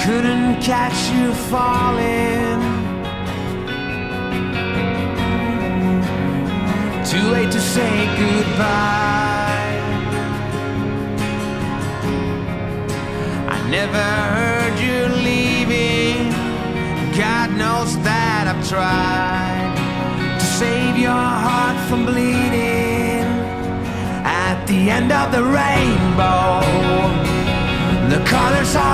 couldn't catch you falling. Too late to say goodbye. I never heard you leaving. God knows that I've tried to save your heart from bleeding. At the end of the rainbow, the colors are